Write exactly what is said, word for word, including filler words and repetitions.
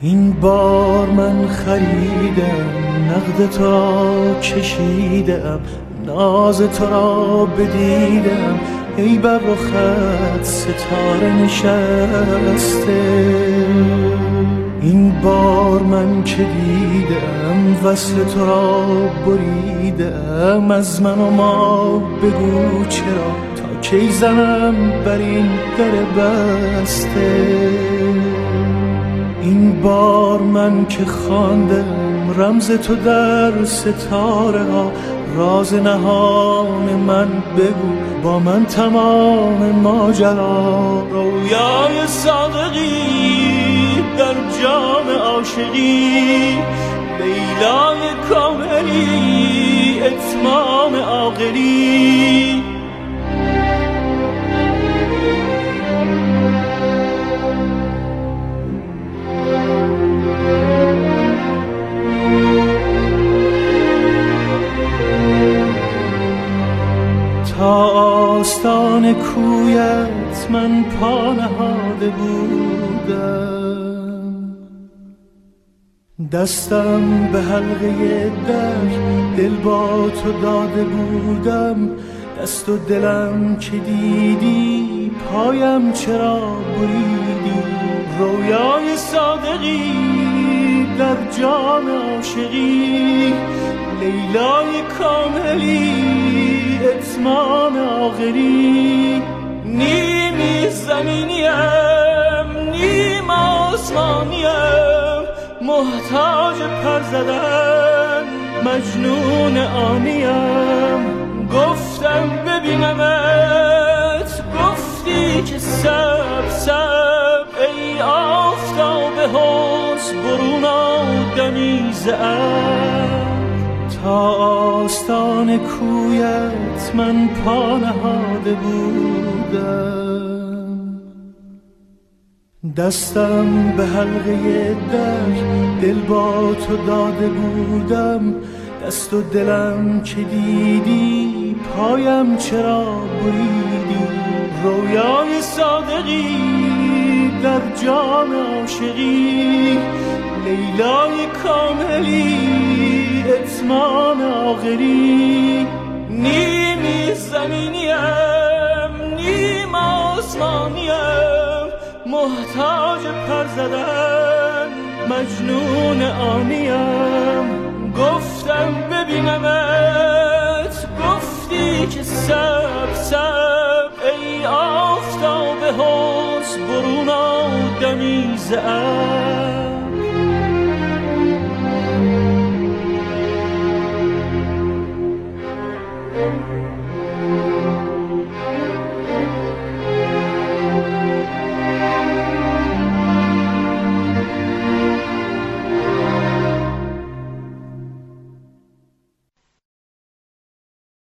این بار من خریدم نقد تو را کشیدم، ناز تو را بدیدم، ای بر رخت ستاره نشسته. این بار من که دیدم وصل تو را بریدم، از من و ما بگو چرا تا کی زنم بر این در بسته. این بار من که خواندم رمز تو در ستاره ها، راز نهان من بگو با من تمام ماجرا. رویای صادقی در جام عاشقی، لیلای کاملی اتمام عاقلی. تا آستان کویت من پا نهاده بودم، دستم به حلقه در دل با تو داده بودم. دست و دلم که دیدی پایم چرا بریدی. رویای صادقی در جام عاشقی، لیلای کاملی اتمام آخری. نیمی زمینیم نیم آسمانیم، محتاج پر زدن مجنون آنیم. گفتم ببینمت گفتی که سب سب، ای آفتاب حسن برون آدمی زعب. تا آستان کویت من پا نهاده بودم، دستم به حلقه در دل با تو داده بودم. دست و دلم که دیدی پایم چرا بریدی. رویای صادقی در جام عاشقی، لیلای کاملی اتمام آخری. نیمی زمینیم نیم آسمانیم، محتاج پر زدن مجنون آنیم. گفتم ببینمت گفتی که سب سب، ای آفتاب حسن برون آدمی زعب.